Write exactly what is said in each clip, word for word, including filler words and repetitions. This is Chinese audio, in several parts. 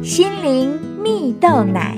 心灵蜜豆奶。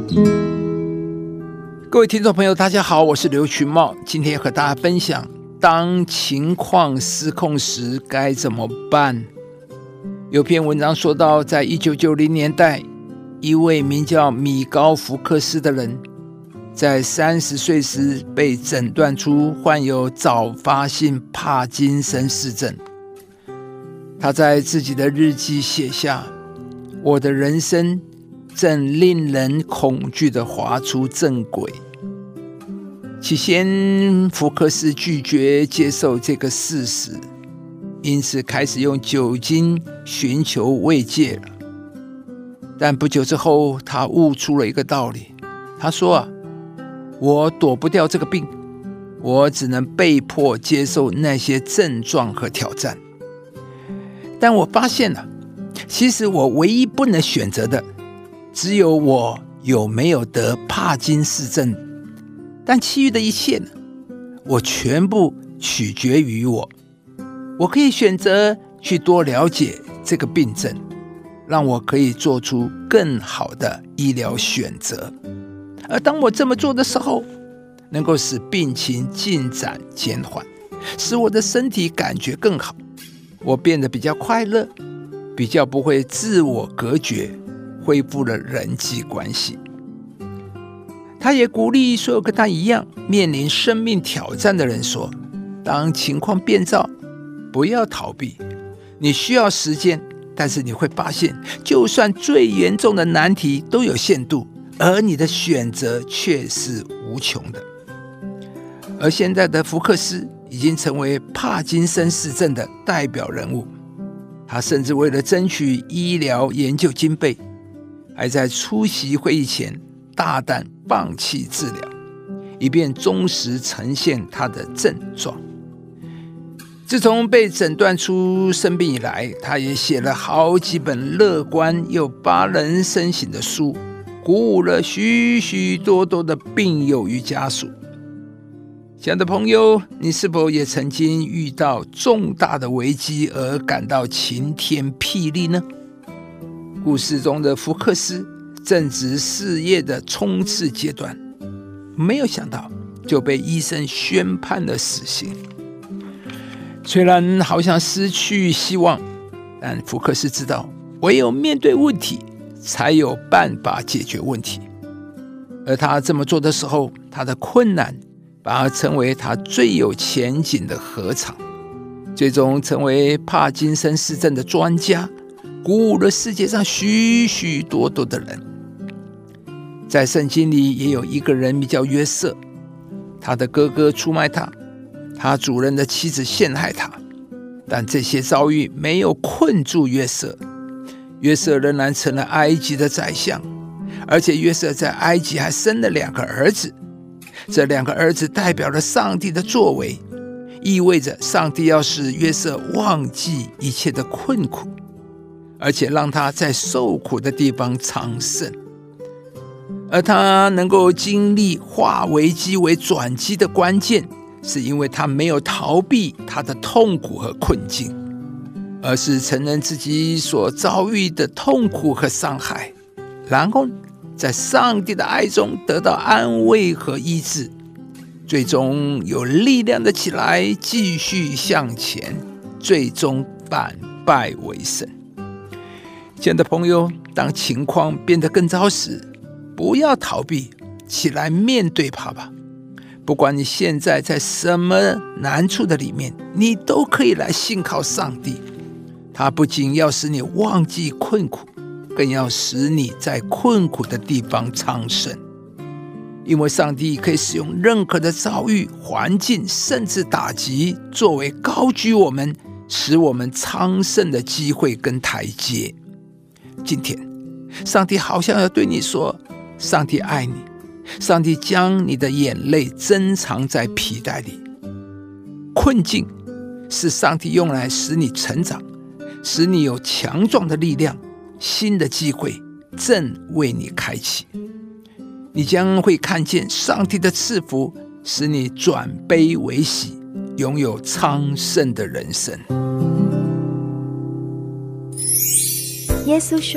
各位听众朋友大家好，我是刘群茂，今天和大家分享当情况失控时该怎么办。有篇文章说到，在一九九零年代，一位名叫米高·福克斯的人在三十岁时被诊断出患有早发性帕金森氏症。他在自己的日记写下，我的人生正令人恐惧地滑出正轨。起先福克斯拒绝接受这个事实，因此开始用酒精寻求慰藉了。但不久之后，他悟出了一个道理。他说啊，我躲不掉这个病，我只能被迫接受那些症状和挑战。但我发现了，其实我唯一不能选择的，只有我有没有得帕金氏症。但其余的一切呢，我全部取决于我。我可以选择去多了解这个病症，让我可以做出更好的医疗选择。而当我这么做的时候，能够使病情进展减缓，使我的身体感觉更好，我变得比较快乐，比较不会自我隔绝，恢复了人际关系。他也鼓励所有跟他一样面临生命挑战的人说，当情况变糟，不要逃避，你需要时间，但是你会发现，就算最严重的难题都有限度，而你的选择却是无穷的。而现在的福克斯已经成为帕金森氏症的代表人物，他甚至为了争取医疗研究经费，还在出席会议前大胆放弃治疗，以便忠实呈现他的症状。自从被诊断出生病以来，他也写了好几本乐观又发人深省的书，鼓舞了许许多多的病友与家属。亲爱的朋友，你是否也曾经遇到重大的危机而感到晴天霹雳呢？故事中的福克斯正值事业的冲刺阶段，没有想到就被医生宣判了死刑。虽然好像失去希望，但福克斯知道，唯有面对问题，才有办法解决问题。而他这么做的时候，他的困难反而成为他最有前景的禾场，最终成为帕金森氏症的专家，鼓舞了世界上许许多多的人。在圣经里也有一个人名叫约瑟，他的哥哥出卖他，他主人的妻子陷害他，但这些遭遇没有困住约瑟，约瑟仍然成了埃及的宰相，而且约瑟在埃及还生了两个儿子。这两个儿子代表了上帝的作为，意味着上帝要使约瑟忘记一切的困苦，而且让他在受苦的地方昌盛。而他能够经历化危机为转机的关键，是因为他没有逃避他的痛苦和困境，而是承认自己所遭遇的痛苦和伤害，然后在上帝的爱中得到安慰和医治，最终有力量的起来继续向前，最终反败为胜。亲爱的朋友，当情况变得更糟时，不要逃避，起来面对它吧。不管你现在在什么难处的里面，你都可以来信靠上帝。他不仅要使你忘记困苦，更要使你在困苦的地方昌盛。因为上帝可以使用任何的遭遇、环境，甚至打击，作为高举我们、使我们昌盛的机会跟台阶。今天，上帝好像要对你说，上帝爱你，上帝将你的眼泪珍藏在皮带里。困境是上帝用来使你成长，使你有强壮的力量，新的机会正为你开启。你将会看见上帝的赐福，使你转悲为喜，拥有昌盛的人生。 耶稣说